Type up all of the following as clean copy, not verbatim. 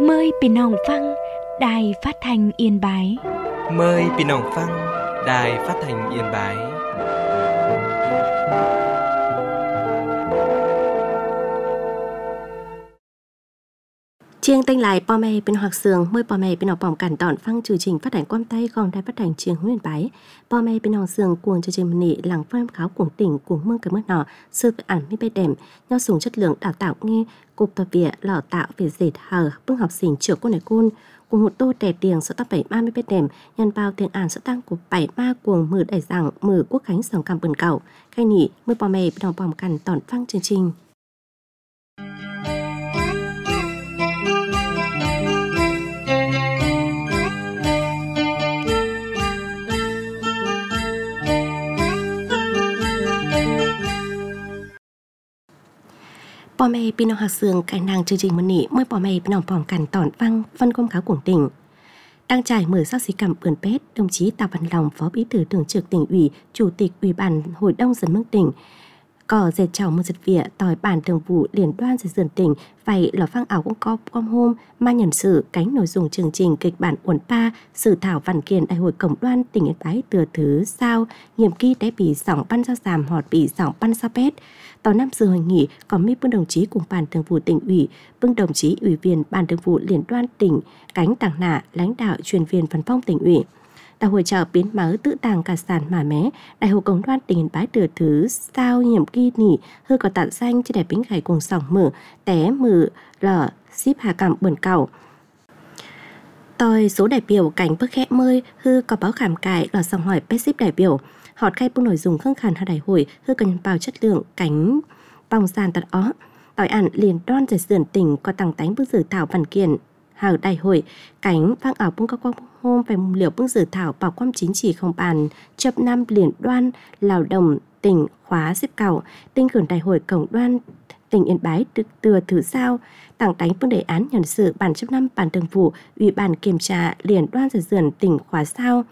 Mờiพี่น้องฟังđài phát thanh Yên Bái. Mời พี่น้องฟัง Đài Phát thanh Yên Bái. Chiêng tênh lại po mê bên hoặc sườn mời po mê bên học bỏng cản tọn phăng chương trình phát hành quan tay còn đài phát hành chiêng Yên Bái. Po mê bên học sườn cuồng chương trình nị làng phim kháo cuồng tỉnh cuồng mương cái mưa nọ sư ảnh mi bê đệm nhau sùng chất lượng đào tạo nghe cục tập viện lò tạo về dệt hở bưng học sinh trưởng cô này côn cùng một tô trẻ tiền số tăng 70 bê đệm nhân bao tiếng ảnh số tăng của 73 cuồng mử đại giảng mử quốc khánh sòng cam bần cầu khai nị mời po mê bên học bỏng cản tọn phăng chương trình. Po mê pin học sương cái nàng chương trình mân nị mới po mê pin phòng cản tọn văng phân công cáo cuồng tỉnh đang trải mở sắc xí cảm ơn pét đồng chí Tạ Văn Lòng phó bí thư thường trực tỉnh ủy chủ tịch ủy ban hội đồng dân mương tỉnh cỏ dệt chào mưa giật vỉa tỏi bản thường vụ liên đoan dệt dườn tỉnh vậy lò phang ảo cũng có com hôm ma nhận sự cánh nội dung chương trình kịch bản uẩn pa dự thảo văn kiện đại hội cộng đoan tỉnh Yên Bái từ thứ sao nhiệm kỳ đã bị sỏng ban giao giảm hoặc bị sỏng ban sao pét. Tàu năm dự hội nghị có mấy bưng đồng chí cùng ban thường vụ tỉnh ủy, bưng đồng chí ủy viên ban thường vụ liên đoan tỉnh, cánh tàng nạ, lãnh đạo chuyên viên văn phòng tỉnh ủy. Đại hội chợ biến máu tự tàng cả sản mà mé, đại hội cộng đoan tỉnh Yên Bái từ thứ sao nhiệm kỳ nỉ hơi có tặng danh cho đẹp bính gầy cùng sòng mở, té mử lở ship hà cảm bẩn cầu. Tôi số đại biểu cảnh bức khẽ mơi hư có báo khảm cải lọt dòng hỏi bếp ship đại biểu. Họ khai bưng nội dung khương khàn hà đại hội hư cần vào chất lượng cánh vòng sàn tật ó tỏi ản liền đoan dệt dườn tỉnh có tăng tánh bức dự thảo văn kiện hào đại hội cánh vang ảo bưng có quang hôm về liều bưng dự thảo bảo quan chính trị không bàn chập năm liền đoan lao động tỉnh khóa xếp cầu tinh gửi đại hội cộng đoan tỉnh Yên Bái được từ thứ sao tặng tánh bưng đề án nhân sự bản chấp năm bản thường vụ ủy ban kiểm tra liền đoan dệt dườn tỉnh khóa sao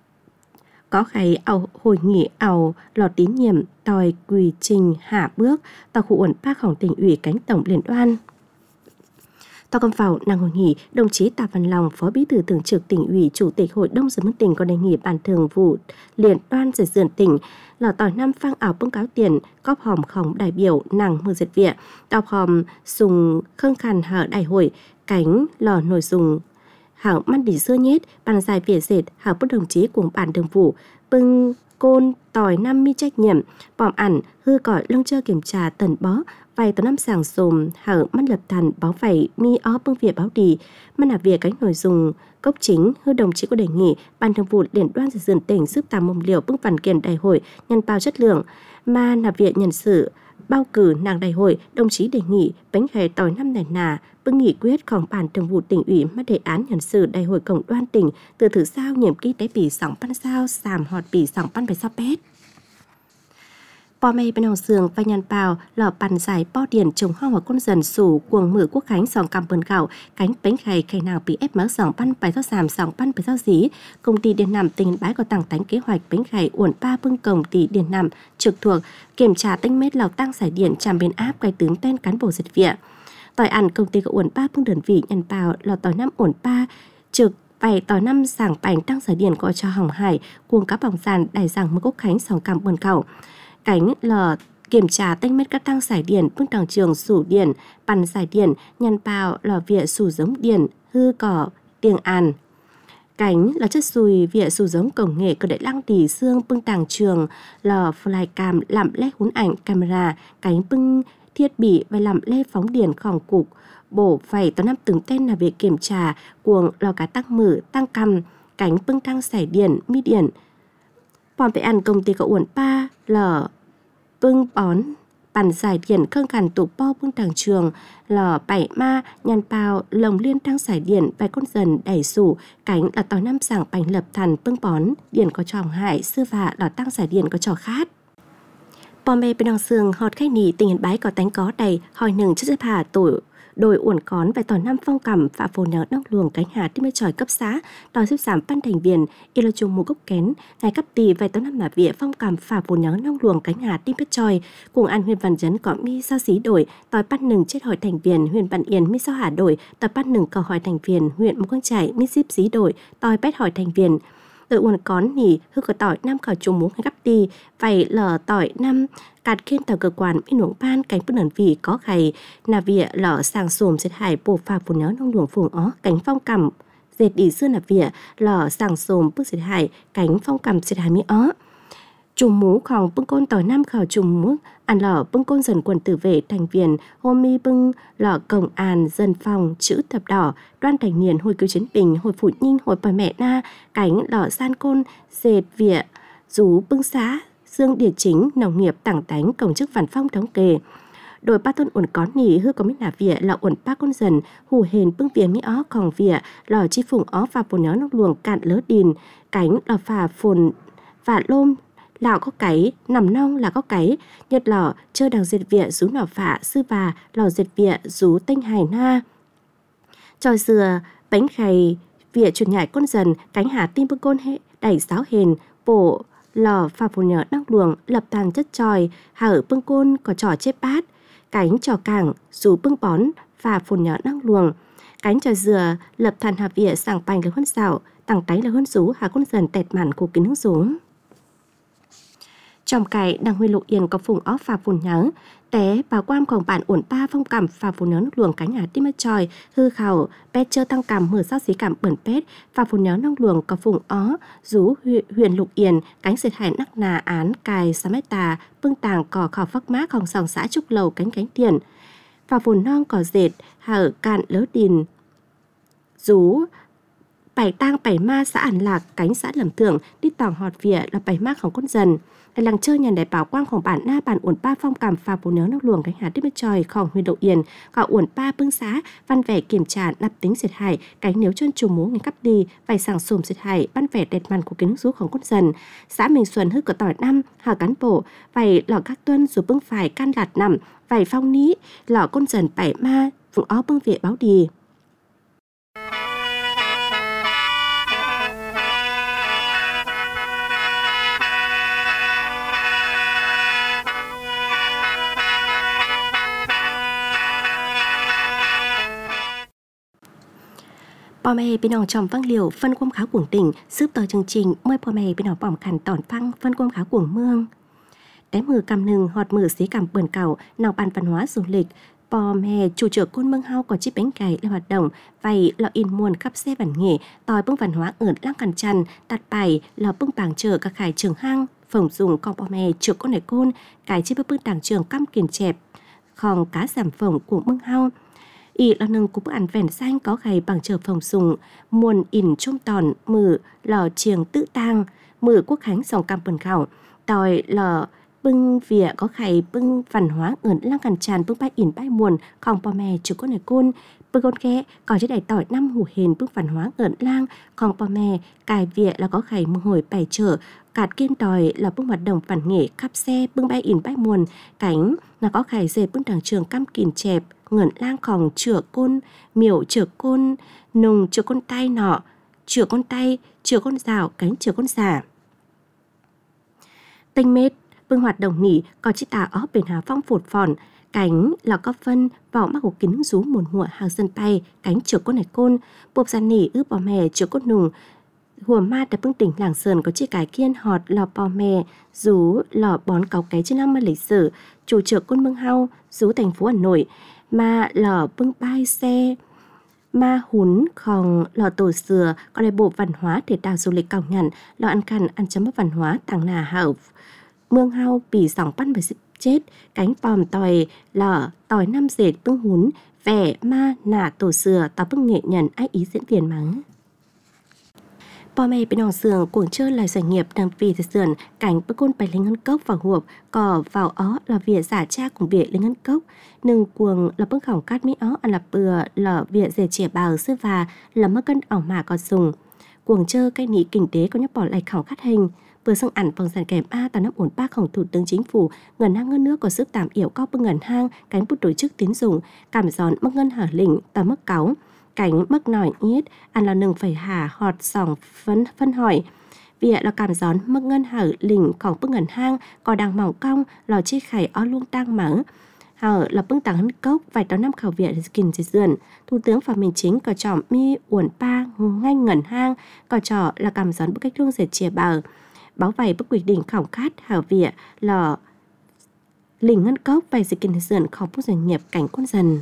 có khai ảo hội nghị ảo lọt tín nhiệm tòi quy trình hạ bước tàu khu uẩn paของtỉnh ủy cánh tổng liên đoan. Tàu cầm vào năng hội nghị đồng chí Tạ Văn Lòng phó bí thư thường trực tỉnh ủy chủ tịch hội đồng dân mương tỉnh có đề nghị ban thường vụ liên đoan dệt dườn tỉnh lò tỏi năm phang ảo bưng cáo tiền góp hòm khổng đại biểu nàng mưa dệt viện tàu hòm sùng khương khàn hở đại hội cánh lò nội dung hảo man đỉ xưa nhết bàn giải vỉa dệt hảo bất đồng chí cùng bản thường vụ bưng côn tỏi năm mi trách nhiệm bòm ẩn hư cỏi lưng chơ kiểm tra tần bó vài tờ năm sàng sồm hảo man lập thần báo vảy mi ó bưng vỉa báo đì man là việc cánh nội dung cốc chính hư đồng chí có đề nghị ban thường vụ liên đoan dệt dườn tỉnh giúp tàm mồm liều bưng văn kiện đại hội nhân bao chất lượng mà là việc nhân sự bao cử nàng đại hội đồng chí đề nghị bánh ghé tỏi năm này nà bưng nghị quyếtของbản thường vụ tỉnh ủy mà đề án nhân sự đại hội cộng đoan tỉnh từ thứ sao nhiệm kỳ tế bị sỏng pan sao sàm hoạt bị sỏng pan phải sao pét. Po mê bên hồng sườn và nhàn bào lò bàn giải po điển trồng hoa và con dần sủ cuồng mử quốc khánh sòng cầm bần gạo cánh bánh khay khay nào bị ép máu sòng pan phải sao sàm sòng pan phải sao dí công ty điện nằm tỉnh Yên Bái có tăng tánh kế hoạch bánh khay uẩn pa bưng công ty điện nằm trực thuộc kiểm tra tinh mét lò tăng giải điện tràm biến áp cái tướng tên cán bộ dịch viện tỏi ăn công ty có uẩn pa bưng đơn vị nhàn bào lò tỏi năm uẩn pa trực vậy tỏi năm sảng bánh tăng giải điện có cho hỏng hải cuồng cá bỏng sàn đại giảng mưa quốc khánh sòng cầm bần gạo cánh lò kiểm tra tinh mét các tăng giải điện bưng đằng trường sủ điện bàn giải điện nhàn bào lò vỉa sủ giống điện hư cỏ tiền an cánh là chất xùi vỉa sủ giống công nghệ cơ đại lăng tỉ xương bưng đằng trường lò flycam làm led hún ảnh camera cánh bưng thiết bị và làm led phóng điện khỏng cục bổ phải tao năm từng tên là việc kiểm tra cuồng lò cá tăng mử tăng cầm cánh bưng tăng giải điện mi điện bọn phải ăn công ty có uẩn pa lò bưng bón bàn giải điện khương khàn tụ po bưng đằng trường lò bảy ma nhàn bao lồng liên tăng giải điện vài con dần đẩy sủ cánh là tỏi năm sảng bánh lập thần bưng bón điện có trò hại sư vạ lò tăng giải điện có trò khát. Po mê bên đằng sườn họt khách nỉ tỉnh Yên Bái có tánh có đầy hỏi nừng chất xếp hà tổ Đội uẩn cón về tòa năm phong cầm và phổ nhớ nóc luồng cánh hà tim tròi cấp xã đòi xếp giảm ban thành viên y là chung mù gốc kén ngày cấp tì về tòa năm là vía phong cầm và phổ nhớ nóc luồng cánh hà tim tròi cùng an huyền văn dấn có mi sao xí đổi tòi bắt nừng chết hỏi thành viên huyền văn yên mi sao hà đổi tòi bắt nừng cầu hỏi thành viên huyện mù quang trải mi xíp xí đổi tòi bét hỏi thành viên đội uẩn cón nỉ hư có tỏi năm khảo chung mù ngày cấp tì vậy lờ tỏi năm cạt kiên tàu cơ quan in uổng ban cánh bất ẩn vì có khầy là vỉa lở sàng sồm xếp hải bổ pha phù nhớ nông luồng phùng ó cánh phong cầm dệt đi xưa là vỉa lở sàng sồm bước xếp hải cánh phong cầm xếp hải mi ó trùng mũ khòng bưng côn tỏi năm khảo trùng mũ ăn lở bưng côn dần quần tử vệ thành viên hôm mi bưng lở cổng an dân phòng chữ thập đỏ đoan thành niên hồi cứu chiến bình hồi phụ nhinh hồi bà mẹ na cánh lở san côn dệt vỉa rú bưng xá dương địa chính nông nghiệp tảng tánh cổng chức phản phong thống kê đội ba tôn uẩn có nỉ hư có mấy là vỉa là uẩn ba con dần hù hền bưng vỉa mi ó còn vỉa lò chi phùng ó và phồn nhớ nóc luồng cạn lớ đìn cánh lò phà phồn và lôm lào có cái nằm nong là có cái nhật lò chơi đằng dệt vỉa rú nỏ phạ sư và lò dệt vỉa rú tinh hải na tròi dừa bánh khay vỉa chuyển nhảy con dần cánh hà tim bưng côn hệ đẩy giáo hền bộ lò pha phù nhớ nóc luồng lập tàn chất tròi hở bưng côn có trò chép bát cánh trò cảng rú bưng bón và phù nhớ nóc luồng cánh trò dừa lập tàn hà vỉa sàng bành là hơn xảo tàng tánh là hơn rú hà con dần tẹt màn của kính nước rú trong cái đằng huy lộ yên có phùng ó phà phùn nhớ té bà quanของbản uẩn ba phong cảm phà phùn nhớ nóc luồng cánh hà tim tròi hư khảo pet chơ tăng cảm mở sát xí cảm bẩn pet phà phùn nhớ nóc luồng có phùng ó rú huyền lục yên cánh sệt hải nắc nà án cài sa mét tà bưng tàng cỏ khảo phắc mátของsòng xã trúc lầu cánh tiền phà phùn non cỏ dệt hở cạn lớ đìn rú bảy tang bảy ma xã Ản Lạc cánh xã Lầm Thượng đi tòng họt vỉa là bảy maของcon dần là làng chơi nhà đại bảo quangของbản na bản uẩn ba phong cảm phà bố nhớ nóc luồng cánh hà tiếp bên tròiของhuyền độ yên cọ uẩn ba bưng xá văn vẻ kiểm tra đập tính diệt hải cánh nếu chân trùng mố ngày cắp đi vài sàng sùm diệt hải văn vẻ đẹp màn của cái nước rúของcon dần xã Mình Xuân hư cờ tỏi năm hà cán bộ vài lọ các tuân rồi bưng phải can lạt nằm vài phong ní lọ con dần bảy ma vùng ó bưng vệ báo điพ่อแม่พี่น้องชมฟังเหลียวphânความขาวกวงติ่งซืบต่อchương trìnhเมื่อพ่อแม่พี่น้องป้อมกันตอนฟังphânความขาวกวงเมืองแต่มือกำหนึ่งหอดมือสีกำเปื่อนเก่านอกban văn hóa du lịchพ่อแม่chủ trưởng côn mương hao có chiếc bánh cày để hoạt động vậy là in muôn khắp xe bản nghệ tòi bưng văn hóa ở lăng cằn chăn đặt bài là bưng bảng chợ các khải trường hang phồng dùng conพ่อแม่trưởng con này côn cái chiếc bưng đảng trường căm kiền chẹp khòng cá giảm phồng của mương hao ý là nâng cúp ăn vẻn xanh có gầy bằng chờ phòng sùng muôn ỉn trong tòn mử lò chiềng tự tang mử quốc khánh dòng cam bần khảo tòi lò bưng vỉa có gầy bưng văn hóa ẩn lăng cằn tràn bưng bãi ỉn bãi muôn không bò mè chú con này côn bưng con ghé có chiếc đầy tỏi năm hủ hền bưng văn hóa ẩn lang không bò mè cài vỉa là có gầy mưa hồi bày chở cạt kiên tòi là bưng hoạt động phản nghệ khắp xe bưng bãi ỉn bãi muôn cánh là có gầy dệt bưng đảng trường cam kìn chẹp ngẩn lang khòng chữa côn miểu chữa côn nùng chữa con tay nọ chữa con tay chữa con rào cánh chữa con giả tinh mết bưng hoạt động nỉ có chiếc tà ó bền hà phong phột phòn cánh là có phân vỏ mắc của kính rú mùn hụa hàng dân bay cánh chữa con này côn bộp ra nỉ ướp bò mè chữa con nùng hùa ma tại bưng tỉnh làng sơn có chiếc cái kiên họt lò bò mè rú lò bón cáu cái trên năm mươi lịch sử chủ chữa con mương hao rú thành phố Hà Nội mà lò bưng bay xe ma hún khòng lò tổ sừa có đại bộ văn hóa thể tạo du lịch cao nhận lò ăn khăn ăn chấm văn hóa tàng nà hảo mương hao bỉ sòng bắt bởi chết cánh pòm tòi lò tòi năm dệt bưng hún vẻ ma nà tổ sừa tao bưng nghệ nhận ai ý diễn viên mắngพ่อแม่พี่น้องเสืองกวงเชิญลายสวยเงียบดังปีเสือนcảnh bức côn bài lên ngân cốc vào hộp cỏ vào ó là vỉa giả cha cùng vỉa lên ngân cốc nừng cuồng là bức khỏng cát mỹ ó ăn là bừa là vỉa dề chẻ bào sư và là mất cân ảo mà còn sùng cuồng chơ cây nị kinh tế có nhấp bỏ lại khỏng cát hình Vừa xưng ảnh bằng sản kèm A tàu năm ổn baของThủ tướng Chính phủ ngân hàng ngân nước có sức tạm yểu cao bưng ngân hàng cánh bút tổ chức tín dụng cảm giòn mức ngân hở lĩnh tờ mức cáu cánh mức nổi ít ăn là nừng phải hà họt sòng phân hỏi vì là cảm gión mức ngân hở lĩnhของbưng ngân hàng có đang mỏng cong lò chi khải ó luôn đang mở hở là bưng tàng hân cốc vài tàu năm khảo viện kinh dịch dườn Thủ tướng Phạm Minh Chính có trò mi uẩn pa ngay ngân hàng có trò là cảm gión bức cách thương dệt chia bờ báo vầy bức quyết định khảo khát hảo viện là lĩnh ngân cốc vài dịch kinh dườn không bức doanh nghiệp cảnh quân dần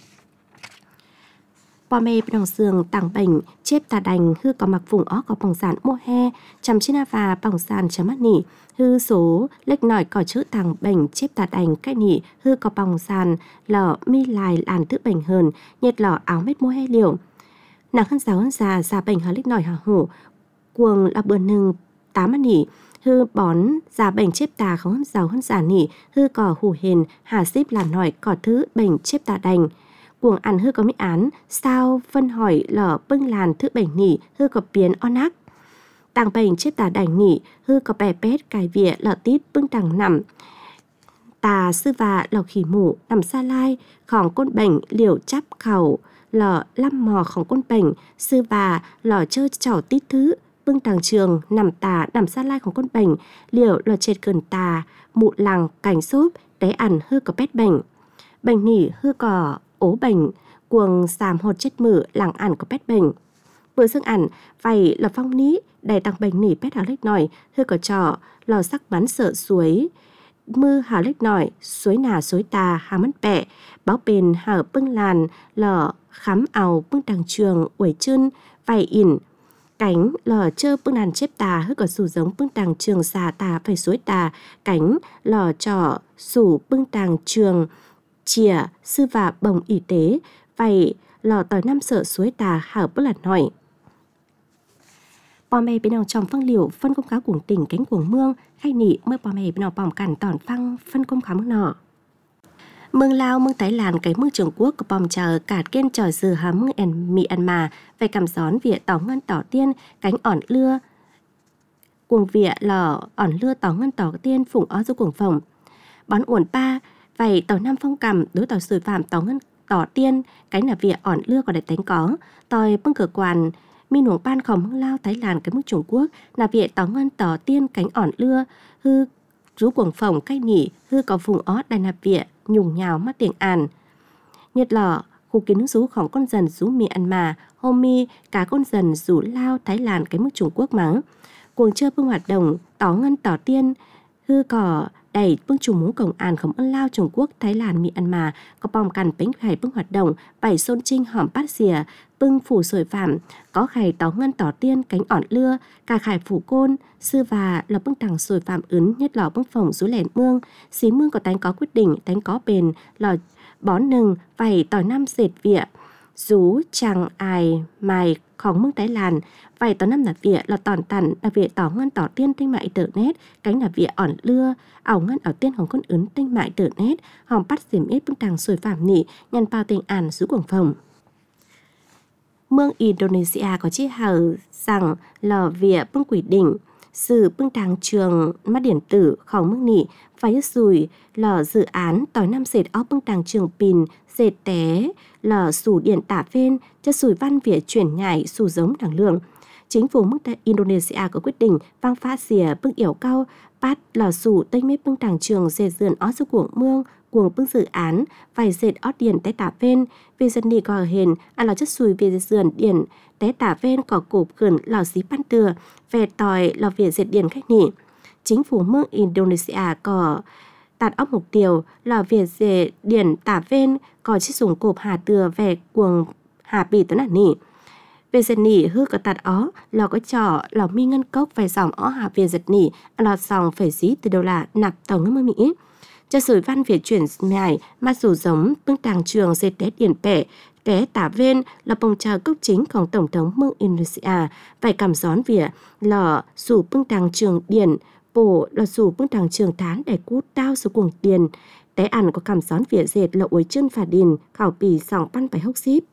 Bò mê đồng xương tàng bệnh chếp tà đành hư có mặc vùng ó có bằng sản mùa hè chăm trên và bằng sản chấm mắt nỉ hư số lệch nổi có chữ tàng bệnh chếp tà đành cách nỉ hư có bằng sản lọ mi lại làn thứ bệnh hơn nhiệt lọ áo mét mùa hè liều nàng hân giáo hân già bệnh hả lệch nổi hả hủ cuồng là bữa nừng 8 mắt nỉ hư bón già bệnh chếp tà không hân giáo hân giả nỉ hư có hủ hền hà xếp là nổi có thứ bệnh chếp tà đành cuồng ăn hư có mỹ án sao phân hỏi lở bưng làn thứ bệnh nỉ hư có biến on ác tàng bệnh chết tà đành nỉ hư có bè pét cài vỉa lở tít bưng tàng nằm tà sư và lò khỉ mủ nằm xa lai khỏng côn bệnh liều chắp khẩu lở lăm mò khỏng côn bệnh sư và lò chơi chảo tít thứ bưng tàng trường nằm tà nằm xa lai khỏng côn bệnh liều lò chết cơn tà mụ lằng cảnh xốp đáy ăn hư có pét bệnh nỉ hư có ố bệnh cuồng sàm hột chết mử làng ản có pét bệnh vừa xương ản vầy là phong ní đầy tăng bệnh nỉ pét hào lếch nòi hư có trò lò sắc bắn sợ suối mư hào lếch nòi suối nà suối tà hà mất bẹ báo bền hào bưng làn lò khám ảo bưng đằng trường uể chân vầy ỉn cánh lò chơ bưng đàn chép tà hư có sủ giống bưng đằng trường xà tà phải suối tà cánh lò trò sủ bưng đằng trường chìa sư và bồng y tế vậy lò tỏi năm sợ suối tà hảo bất lạt hỏi bò mày bên nào trong phân liệu phân công cáo cuồng tỉnh cánh cuồng mương hay nị mới bò mày bên nào bỏng cản tòn phăng phân công cáo mương nọ mương Lao mương Thái Lan cái mương Trung Quốc có bòm chờ cạt kiên trò dừa há mương Myanmar về cầm gión việt tỏ ngân tỏ tiên cánh ỏn lưa cuồng việt lò ỏn lưa tỏ ngân tỏ tiên phụng ó do cuồng phồng bón uổng pa vậy tàu năm phong cầm đối tàu xử phạm tàu ngân tỏ tiên cái là việc ỏn lưa còn để đánh có tòi bưng cửa quan mi nuồng ban khổng mương Lao Thái Lan cái mức Trung Quốc là việc tàu ngân tỏ tiên cánh ỏn lưa hư rú cuồng phồng cách nỉ hư có vùng ó đài nạp việc nhùng nhào mắt tiếng àn nhiệt lọ khu kiến nước rúของcon dần rú Myanmar hôm mi cả con dần rú Lao Thái Lan cái mức Trung Quốc mắng cuồng chơi bưng hoạt động tỏ ngân tỏ tiên hư cỏ đầy bưng chủ mũ cổng an khổng ân Lao Trung Quốc Thái Lan Myanmar có bom cằn bánh khải bưng hoạt động bảy xôn trinh hòm bát xìa bưng phủ sồi phạm có khải tỏ ngân tỏ tiên cánh ỏn lưa cả khải phủ côn sư và là bưng tàng sồi phạm ướn nhất lò bưng phồng rú lẻn mương xí mương có tánh có quyết định tánh có bền lò bón nừng vảy tỏi năm dệt vịa rú chàng ai mài khóng mương Thái Lan vài tỏ năm là vịa là tòn tằn là vịa tỏ ngân tỏ tiên tinh mại tở nét cánh là vịa ỏn lưa ảo ngân ảo tiênของcon ướn tinh mại tở nét hòm bắt diểm ít bưng tàng sồi phạm nỉ nhằn bao tình ản rú cuồng phồng mương Indonesia có chi hào rằng lò vịa bưng quỷ đỉnh sử bưng tàng trường mắt điện tử khóng mương nỉ phải rùi lò dự án tỏi năm dệt óc bưng tàng trường pin dệt té lò sủ điện tả phên cho sủi văn vỉa chuyển nhảy sủ giống đẳng lượng chính phủ mức Indonesia có quyết định vang pha xìa bưng yểu cao bắt lò sủ tây mê bưng tàng trường dệt dườn ó su cuồng mương cuồng bưng dự án vài dệt ót điện té tả phên vì dân đi cò hền ăn lò chất sùi về dườn điện té tả phên cỏ cụp khẩn lò xí pan từa về tỏi lò vỉa dệt điện khách nỉ chính phủ mức Indonesia có đạt óc mục tiêu là việc dệt điện tả phên có chiếc súng cộp hà từa về cuồng hà bì tới nản nỉ về dệt nỉ hư có tạt ó lò có trò lò mi ngân cốc phải dòng ó hà về dệt nỉ lò dòng phải dí từ đầu là nạp tàu ngân mơ Mỹ cho sủi văn việc chuyển mài mà rủ giống bưng tàng trường dệt té điện bẻ té tả vên là bông trà cốc chínhของtổng thống mương Indonesia phải cảm gión vỉa lò sủ bưng tàng trường điện bổ là sủ bưng tàng trường thán để cút đao số cuồng tiền té ăn có cảm gión vỉa dệt là uối chân phà đình khảo bì sòng pan phải hốc xíp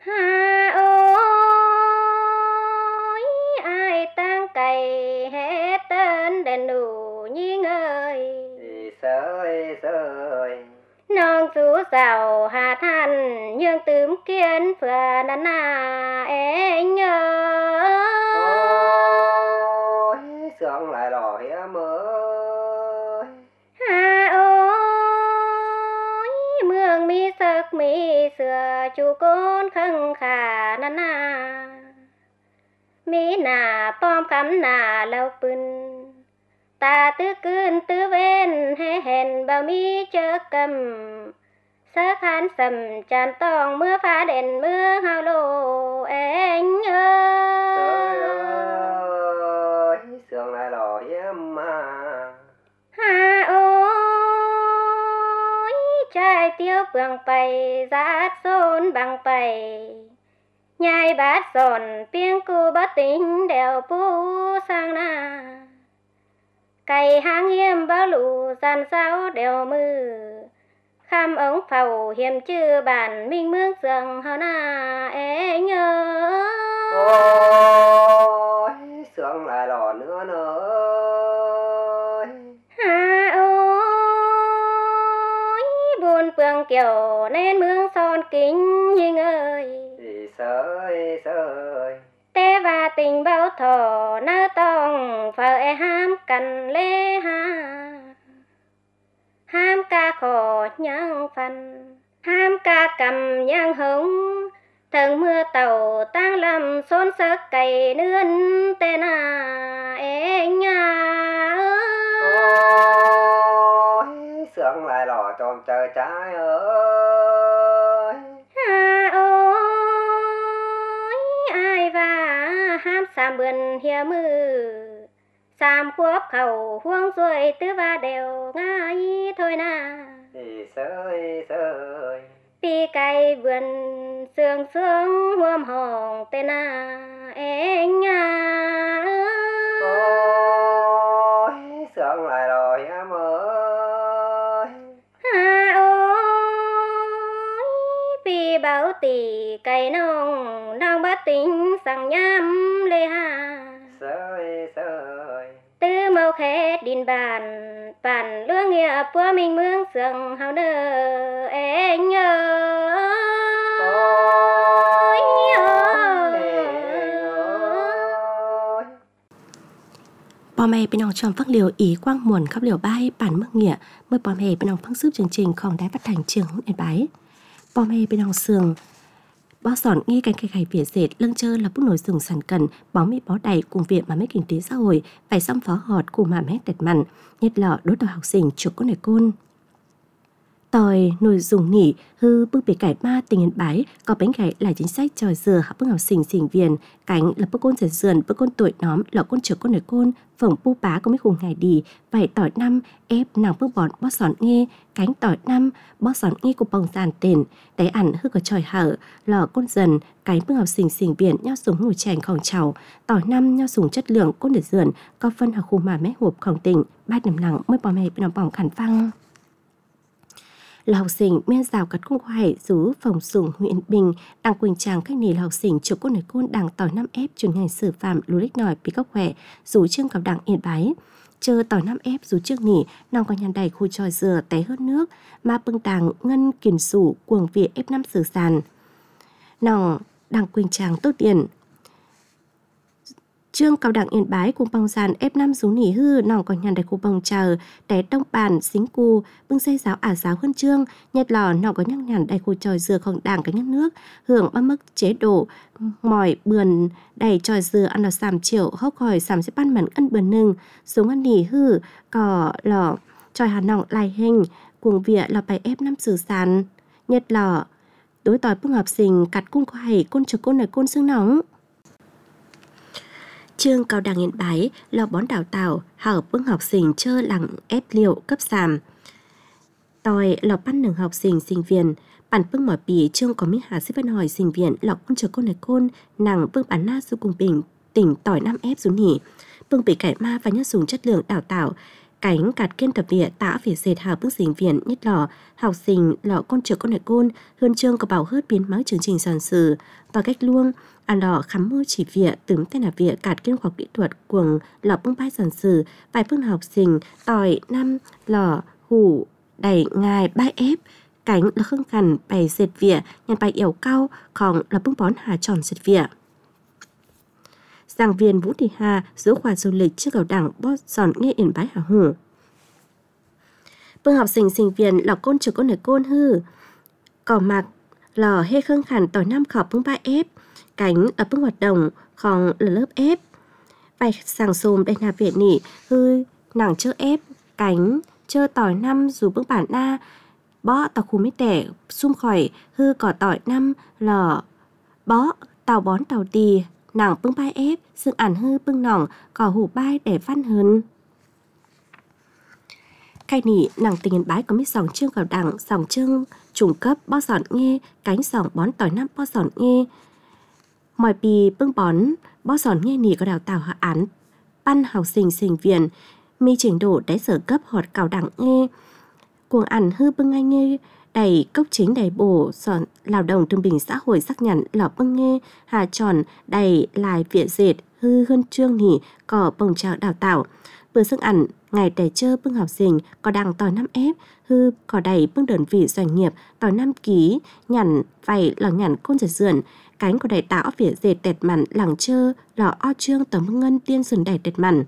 ôi ai tang cày hè đèn đủ nhi ngơi sơi nong chú giàu hà than nhưng tướm kiến phừa năn na anh ôi sương lại đỏ hiếm ơi hà ôi mương mi sắc mi sửa chú côn khăng khả năn na mi nà pom khắm nà lâu pưng ta tư cươn tư ven hay hèn bao mi chớ cầm sơ khán sầm tràn tòng mưa phá đèn mưa hao lô anh trời ơi ơi sương lại đỏ hiếm mà hà ôi trai tiêu phường bày giá xôn bằng bày nhai bát giòn piêng cu bát tính đèo pu sang na cày hang hiêm bao lù gian sao đèo mư kham ống phàu hiểm chư bản minh mương sương hao na anh ôi sương lại đỏ nữa ơi hà ôi buồn phường kiểu nên mương son kính nhinh ơi sơi tê và tình bao thọ nơ tòng phở ham cần lê ham ca khổ nhang phần ham ca cầm nhang hống thần mưa tàu tăng lâm xôn sắc cày nươn tên anh ôi sương lại đỏ tròn trời trái ơi ai và ham xàm bươn hiểm mư xàm quốc khẩu huông ruồi tứ va đều ngay thôi na sơi pi cày vườn sương sương huom hồng tên anh ôi sương lại đỏ hiếm ơi ôi pi bảo tỷ cày nông nong bát tính sang nhám lê sơi tư mâu khét đình bản lương nghĩa của mình mương sương hao nơ anh Bò mẹ bên ông trong phát liều ý quang muộn khắp liều bay bản mức nghĩa mới bò mẹ bên ông phát giúp chương trình không đáy phát thành trường yên bái bò mẹ bên ông sườn bó sòn nghi cánh cây gầy vỉa dệt lưng chơ là bút nổi rừng sản cần bó mỹ bó đầy cùng viện mà mấy kinh tế xã hội phải xăm phó họt cùng mà mét đẹp mặn nhất lọ đối đầu học sinh chụp con này côn tòi nồi dùng nỉ hư bưng bể cải ma tình yên bái có bánh gãy là chính sách tròi dừa học bưng học sinh sinh viên cánh là bức côn dần dần bức côn tuổi nóm lọ côn chở con nồi côn phồng pu bá có mấy khung ngày đi vậy tỏi năm ép nàng bước bọn bó sòn nghe cánh tỏi năm bó sòn nghe của bông giàn tiền đáy ẩn hư có tròi hở lọ côn dần cánh bưng học sinh sinh viên nhau súng ngồi chèn khòng chảo tỏi năm nhau súng chất lượng côn để dườn có phân học khu mà mé hộp khòng tỉnh ba nằm nặng mới bò mẹ bên lòng bỏng khẩn phăng là học sinh men rào cắt cung hoài rú phòng sủng huyện Bình đăng quỳnh tràng khách nì là học sinh chụp con nổi côn đằng tỏi năm ép chuyên ngành xử phạm lú lích nòi bị góc khỏe rú trương cao đẳng yên bái chờ tỏi năm ép rú trước nỉ nòng có nhàn đầy khu tròi dừa té hớt nước mà bưng đằng ngân kiền sủ cuồng vỉa ép năm sử sàn nòng đằng quỳnh tràng tốt tiền trương cao đẳng yên bái cùng bông sàn F5 rú nỉ hư nòng còn nhàn đầy khu bông chờ té đông bàn xính cu bưng xây giáo giáo hơn trương nhật lò nòng có nhắc nhàn đầy khu tròi dừa không đảng cái nhắc nước hưởng ba mức chế độ mỏi bườn đầy tròi dừa ăn là sàm triệu hốc hỏi sàm sẽ ban mẩn ân bườn nưng xuống ăn nỉ hư cỏ lò tròi hà nòng lại hình cuồng vỉa là bài F5 sử sàn nhật lò đối tỏi bưng học sinh cắt cung khoai côn trực côn này côn xương nóng trương cao đẳng yên bái lò bón đào tạo hảo bưng học sinh chơ lặng ép liệu cấp sàm tòi lò bắt nừng học sinh sinh viên bản bưng mỏi bì trương có mỹ hà xếp văn hỏi sinh viên lò côn chờ côn này côn nàng bưng bản na su cùng bình tỉnh tỏi năm ép xuống nỉ bưng bị cải ma và nhất dùng chất lượng đào tạo cánh cạt kiên tập địa tả phía dệt hào bước sinh viện nhất lọ học sinh lọ con trưởng con này côn hơn chương có bảo hớt biến máu chương trình sản sử và cách luông lọ khám mơ chỉ vịa tướng tên là vịa cạt kiên khoa kỹ thuật cuồng lọ bưng bãi sản sử vài phương học sinh tỏi năm lọ hủ đẩy ngài bãi ép cánh là khương cằn bày dệt vịa nhàn bài yểu cao còn là bưng bón hà tròn dệt vịa. Giảng viên Vũ Thị Hà giữa khoa du lịch trước cầu đảng bó giòn nghe Yên Bái Hà Hủ. Bưng học sinh sinh viên là côn trưởng con này côn hư. Cỏ mặc lò hê khương khẳng tỏi năm khảo bưng bãi ép. Cánh ở bưng hoạt động còn là lớp ép. Bài sàng xùm đây là viện nỉ hư nàng chơ ép. Cánh chơ tỏi năm dù bưng bản na. Bó tàu khu mấy tẻ xung khỏi hư cỏ tỏi năm lò bó tàu bón tàu tì. Nàng bưng bãi ép, xương ản hư bưng nòng, cỏ hủ bai để văn hơn. Cái nỉ, nàng tình bái có mấy sòng chương vào đẳng, sòng chương trùng cấp, bó giòn nghe, cánh sòng bón tỏi năm bó giòn nghe. Mọi bì bưng bón, bó giòn nghe nỉ có đào tạo hạ án, ban học sinh sinh viên, mi trình độ đáy sở cấp họt cào đẳng nghe. Cuồng ản hư bưng ngay nghe, đầy cốc chính đầy bổ sòn lao động thương bình xã hội xác nhận lọ bưng nghe hà tròn đầy lại viện dệt hư hơn trương nỉ có bồng trào đào tạo vừa sức ẩn ngày để chơ bưng học sinh có đăng tỏi 5 ép hư có đầy bưng đơn vị doanh nghiệp tỏi 5 ký nhằn vảy lò nhằn côn dệt dườn cánh có đầy tạo viện dệt tẹt mặn lẳng chơ lọ o trương tấm ngân tiên sườn đầy tẹt mặn.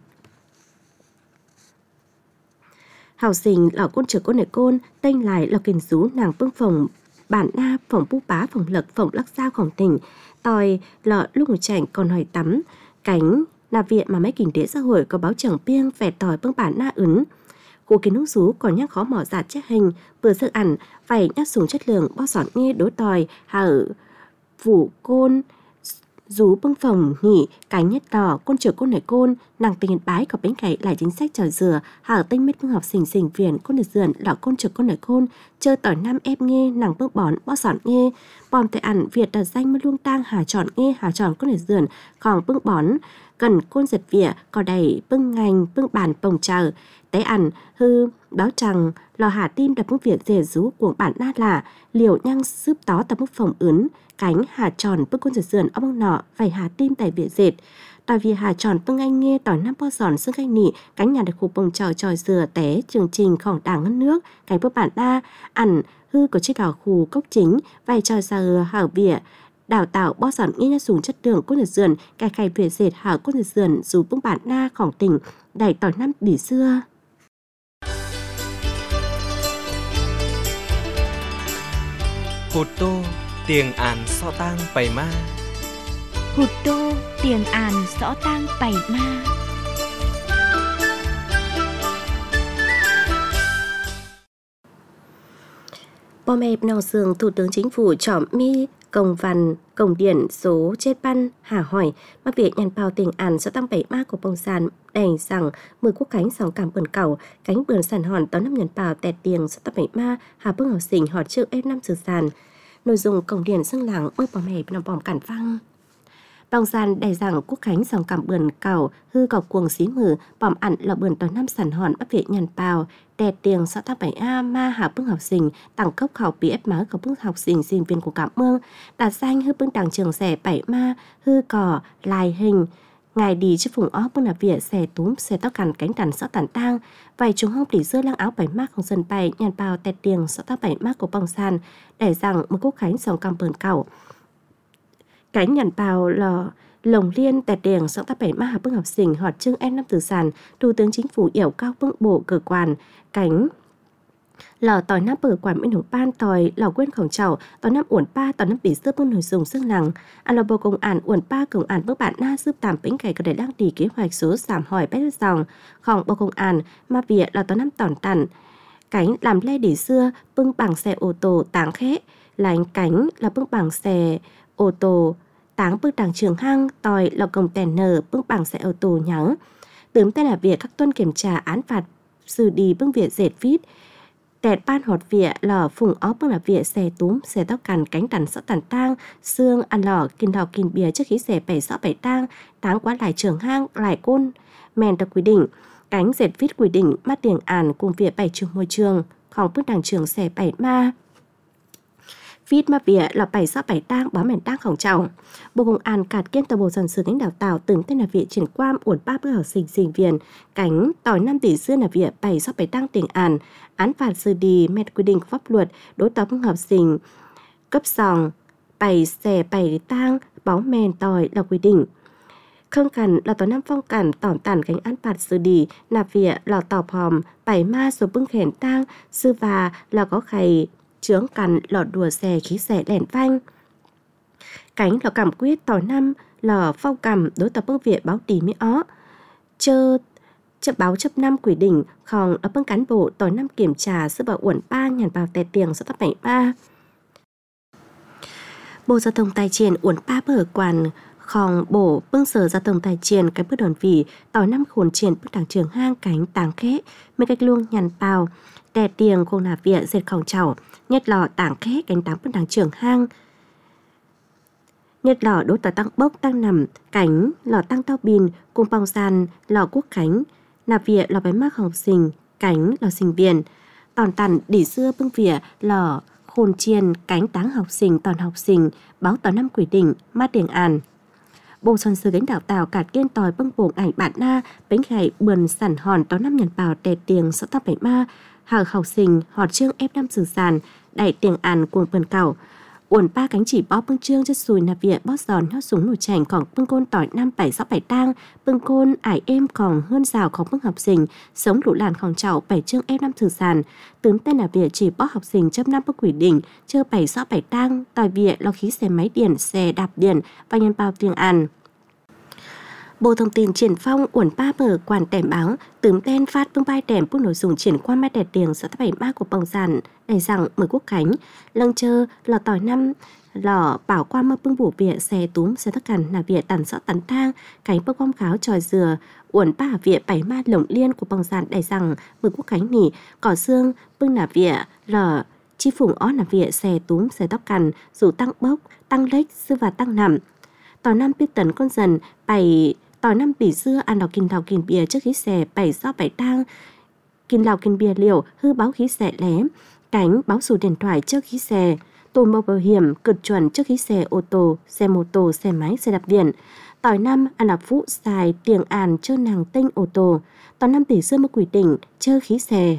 Học sinh lọ côn trưởng con này côn tên lại lọ kiền rú nàng bưng phòng bản na phòng bú bá phòng lật phòng lắc sao phòng tỉnh tòi lọ lúc ngồi chảnh còn hỏi tắm cánh là viện mà mấy kinh tế xã hội có báo trưởng piêng vẻ tòi bưng bản na ứng khu kiến hút rú còn nhắc khó mỏ giả chết hình vừa sức ẩn phải nhắc súng chất lượng bao giọt nghe đối tòi hở vụ côn rú bưng phòng nghỉ cánh nhất đỏ côn trưởng côn này côn nàng tình bái có bánh cày lại chính sách trò dừa hở tinh mết bưng học sinh sinh viên côn được dườn lọ côn trưởng côn này côn chơi tỏi 5 ép nghe nàng bưng bón bó giòn nghe bom tại ẩn Việt đặt danh mới luông tang hà tròn nghe hà tròn côn này dườn còn bưng bón cần côn giật vỉa có đầy bưng ngành bưng bàn bồng chờ té ẩn hư báo rằng lò hà tim đập bưng Việt dề rú của bản na là liều nhang sướp tó tập bưng phòng ướn cánh hà tròn bưng côn giật dườn ở bưng nọ phải hà tim tại Việt dệt tại vì hà tròn bưng anh nghe tỏi 5 bó giòn xương canh nị cánh nhà được khu bông trò dừa té chương trình khỏng đảng ngân nước cánh bưng bản na ẩn hư có chiếc đảo khu cốc chính vài trò dừa hảo vỉa đào tạo bó giòn nghe nhá dùng chất đường côn giật dườn cài cài Việt dệt hảo côn giật dườn dù bưng bản na khỏng tỉnh đẩy tỏi 5 bỉ xưa. Hụt tô tiền àn so tang bày ma. Hụt tô tiền àn rõ tang bày ma. Bò mẹ nào dường Thủ tướng Chính phủ chọn mi công văn công điện số chết ban hà hỏi mà việc nhận bào tiền àn do tăng 7 ma của bông sàn đành rằng 10 quốc khánh sòng cảm bươn cầu cánh bươn sàn hòn tóm 5 nhận bào tẹt tiền do tăng 7 ma hà bưng học sinh hỏi chữ F5 sự sàn nội dung công điện xưng lắng ơi bò mẹ nằm bòm cản văng bông sàn đành rằng quốc khánh sòng cảm bươn cầu hư cọc cuồng xí mử bòm ẩn là bươn tóm 5 sàn hòn bắt việc nhận bào tẹt tiền do tăng 7 a ma hà bưng học sinh tăng cấp khảo bí ép máu của bưng học sinh sinh viên của cảm mương đạt danh hư bưng đảng trường rẻ 7 ma hư cỏ lai hình ngài đi chứ phùng ó bưng là vỉa xe túm xe tóc cằn cánh đàn rõ tàn tang vài chúng hông tỉ dưa lang áo 7 ma không dân bay nhàn bào tẹt tiền rõ tóc 7 ma của bông sàn để rằng một quốc khánh sòng cam bờn cầu cánh nhàn bào lò lồng liên tẹt tiền rõ tóc 7 ma hà bưng học sinh hoạt trưng F5 từ sàn Thủ tướng Chính phủ yểu cao bưng bộ cơ quan cánh lò tỏi 5 bờ quản bên hồng ban tỏi lò quên khổng chảo tỏi 5 uẩn pa tỏi 5 bỉ sữa bưng nồi dùng sức lằng lò bộ công an uẩn pa công an bước bạn na giúp tạm bánh cày có để đăng đi kế hoạch số giảm hỏi bét dòng khổng bộ công an mà vỉa là tỏi 5 tỏn tẩn cánh làm le để xưa bưng bằng xe ô tô táng khẽ lánh cánh là bưng bằng xe ô tô táng bưng đảng trường hang tỏi lò công tèn nở bưng bằng xe ô tô nhắng tướng tên là việc các tuân kiểm tra án phạt xử đi bưng việc dệt vít tẹt ban hột vỉa lò phùng ó bưng là vỉa xe túm xe tóc cằn cánh đàn rõ tàn tang xương ăn lò kín bia trước khi xe 7 rõ 7 tang táng quá lại trường hang lại côn men được quy định cánh dệt viết quy định mắt tiền ản cùng việc bảy trường môi trườngของbước đảng trường xe bảy ma viết mà việc là bảy sao bảy tang báo mền tangของเจ้า Bộ Công an cạt kiên tờ bộ dân sự lãnh đạo tạo từng tên là việc triển quan uẩn ba bước học sinh viên cánh tỏi 5 tỷ xưa là việc bảy sao bảy tang tiền án phạt xử lý met quy định pháp luật đối với học sinh cấp sòng bảy xe bảy tang báo mền tỏi là quy định không cần là tòa năm phong cảnh tỏn tản cánh án phạt xử lý là việc là tỏ hòm bảy ma số bưng khển tang sư và là có khay chướng cằn lọ đùa xe khí xe đèn phanh cánh lọ cảm quyết tỏ năm lọ phong cầm đối tập bưng viện báo tì mỹ ó chơ chấp báo chấp năm quỷ đỉnh khòng ở bưng cán bộ tỏ năm kiểm tra sư bảo uẩn ba nhàn vào tè tiền số tập 73 Bộ Giao thông Tài Triển uẩn ba bờ quản khòng bổ bưng sở giao thông Tài Triển cái bước đòn vị tỏ năm khổn triển bước đảng trường hang cánh tàng khế mấy cách luôn nhàn bào đè tiền khôn là viện dệt khòng chảo nhất lò tảng khế cánh tám bước đảng trường hang nhất lò đối tỏ tăng bốc tăng nằm cánh lò tăng tao bin cùng bong gian lò quốc khánh nạp viện lò bánh mắc học sinh cánh lò sinh viên tòn tàn đỉ xưa bưng vỉa lò khôn chiên cánh táng học sinh toàn học sinh báo tỏ năm quỷ đỉnh mát tiền àn Bộ Xuân Sư lãnh đạo tạo cạt kiên tòi bưng bổng ảnh bạn na bánh gậy bườn sản hòn tỏ năm nhàn bào tè tiền số tập 73 hàng học sinh họt chương F5 สื่อสารđại tiền àn cuồng bần cảo uẩn ba cánh chỉ bó bưng trương chất sùi nạp viện bót giòn hót súng nổ chảnh còn bưng côn tỏi 5 7 6 7 tang bưng côn ải êm còn hơn ràoของbưng học sinh sống lũ lànของchậu 7 chương F5 สื่อสารtướng tên nạp viện chỉ bó học sinh chấp 5 bức quỷ đỉnh chơi 7 6 7 tang tòi viện lo khí xe máy điện xe đạp điện và nhân bao tiền àn Bộ Thông tin triển phong uẩn ba mở quản tẻm báo tướng tên phát bưng bay tẻm bức nội dung triển quan mai đẹp tiền số 73 của bông giản đầy rằng mở quốc khánh lăng chơ lò tỏi năm lò bảo quan mơ bưng bủ viện xe túm xe tất cằn là viện tàn rõ tắn thang cánh bức quang kháo tròi dừa uẩn ba viện bảy ma lồng liên của bông giản đầy rằng mở quốc khánh nỉ cỏ xương bưng là viện lò chi phủng ó là viện xe túm xe tóc cằn dù tăng bốc tăng lếch sư và tăng nằm tỏi năm biết tấn con dần bảy tỏi năm bỉ xưa ăn đào kinh bia trước khí xe 7 6 7 tang kinh lào kinh bia liều hư báo khí xe lé cánh báo sổ điện thoại trước khí xe tổ màu bảo hiểm cực chuẩn trước khí xe ô tô xe mô tô xe máy xe đạp điện tỏi năm ăn là phụ xài tiền àn chơ nàng tinh ô tô tỏi năm tỷ xưa mới quy định chơ khí xe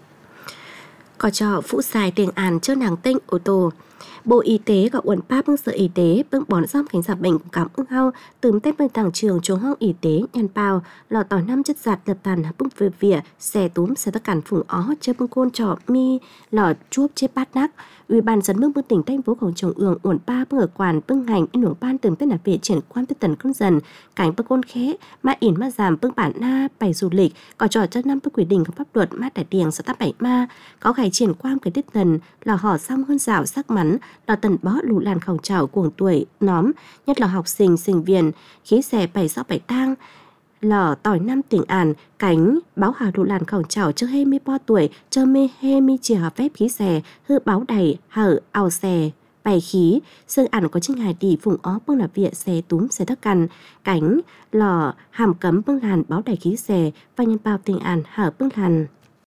có cho phụ xài tiền àn chơ nàng tinh ô tô Bộ Y tế và uẩn ba bưng sở y tế bưng bón giam cánh giả bệnh của cảm ưng hao từ tết bên tàng trường trường hong y tế nhân bao lò tỏi năm chất giặt đập tàn bưng về vỉa xe túm xe tất cản phùng ó chơi bưng côn trọ mi lò chuốc chế bát nắc Ủy ban dân bưng tỉnh thành phốของTrung ương uẩn ba bưng ở quản bưng ngành in hưởng ban từng tên là viện triển quan tới tần con dần cảnh bưng côn khé ma ỉn ma giảm bưng bản na bày du lịch có trò chất năm bưng quy định của pháp luật ma đại tiền số 87 ma có khải triển quan cái đứt tần là họ xong hơn rào sắc mắn là tần bó lũ làn khổng trào cuồng tuổi nóm nhất là học sinh sinh viên khí xe 7 6 7 tang lò tỏi năm tỉnh àn cánh báo hà lũ làn khổng trào chưa hê mi po tuổi cho mê hê mi chỉ hợp phép khí xe hư báo đầy hở ao xe bày khí sơn ản có trinh hài tỷ phùng ó bưng là viện xe túm xe tất căn cánh lò hàm cấm bưng làn báo đầy khí xe và nhân bao tỉnh àn hở bưng làn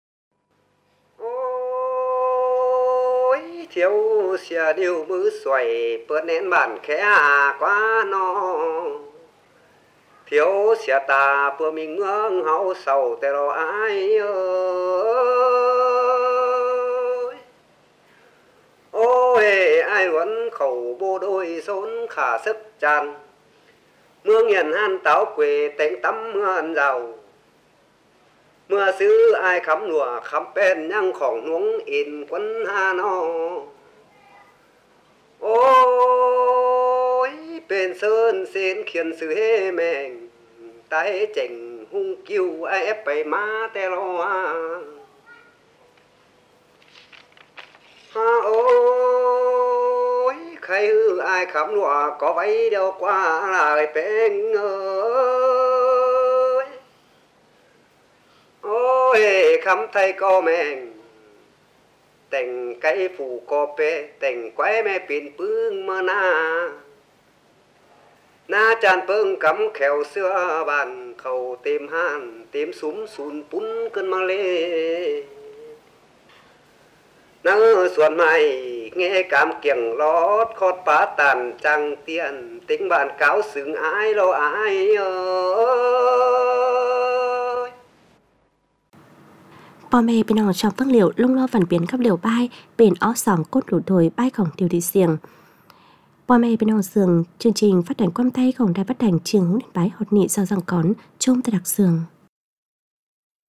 thiếu xìa điều mứ xoay bớt nén bản khẽ quá no thiếu xìa ta bữa mình ngưỡng hậu sầu tè lo ai ơi ôi ai vẫn khẩu bô đôi xốn khả sức tràn mưa nghiền han táo quê tánh tắm mưa giàu mưa xứ ai khắm lùa khắm bên nhang khỏng nuống in quân hà no ôi bên sơn xin khiến sự hê mèn tay chỉnh hung kiêu ai ép bày má tè lo ôi khai hư ai khắm lùa có váy đeo qua lại bên ơi ôi khắm tay co mèn tình cái phù co pê tình quái mẹ pin bưng mơ na na chan pưng cắm khèo xưa bàn khẩu tìm han tìm súng sùn pún cơn mang lê nắng xuân mai nghe cảm kiềng lót khót phá tàn trăng tiền tính bàn cáo xứng ai lo ai ơi พ่อแม่พี่น้องชอบฟังเหลียวลงรอฝันเปลี่ยนกับเหลียวป้ายเป็นอ้อสองก้นหลุดโดยป้ายของđiều thị xiềng พ่อแม่พี่น้องเสืองchương trình phát hành quang tayของđài phát hành trường hướng đến bái hột nị sau răng cón chôm tại đặc sường